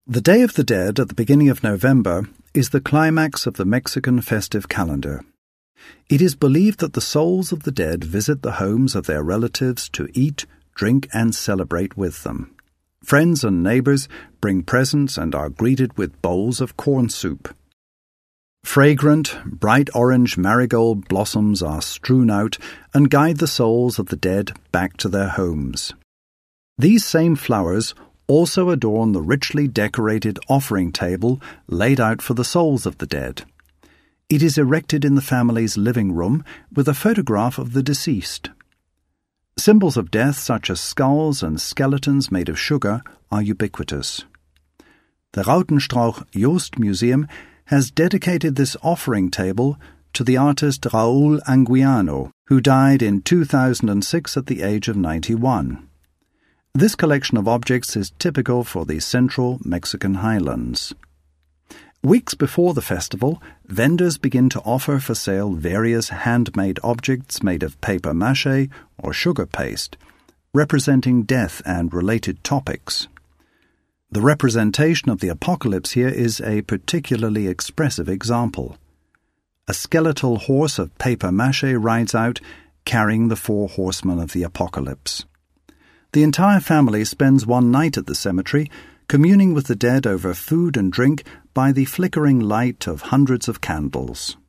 The Day of the Dead at the beginning of November is the climax of the Mexican festive calendar. It is believed that the souls of the dead visit the homes of their relatives to eat, drink, and celebrate with them. Friends and neighbors bring presents and are greeted with bowls of corn soup. Fragrant, bright orange marigold blossoms are strewn out and guide the souls of the dead back to their homes. These same flowers also adorn the richly decorated offering table laid out for the souls of the dead. It is erected in the family's living room with a photograph of the deceased. Symbols of death such as skulls and skeletons made of sugar are ubiquitous. The Rautenstrauch Jost Museum has dedicated this offering table to the artist Raúl Anguiano, who died in 2006 at the age of 91. This collection of objects is typical for the central Mexican highlands. Weeks before the festival, vendors begin to offer for sale various handmade objects made of papier-mâché or sugar paste, representing death and related topics. The representation of the apocalypse here is a particularly expressive example. A skeletal horse of papier-mâché rides out, carrying the 4 horsemen of the apocalypse. The entire family spends one night at the cemetery, communing with the dead over food and drink by the flickering light of hundreds of candles.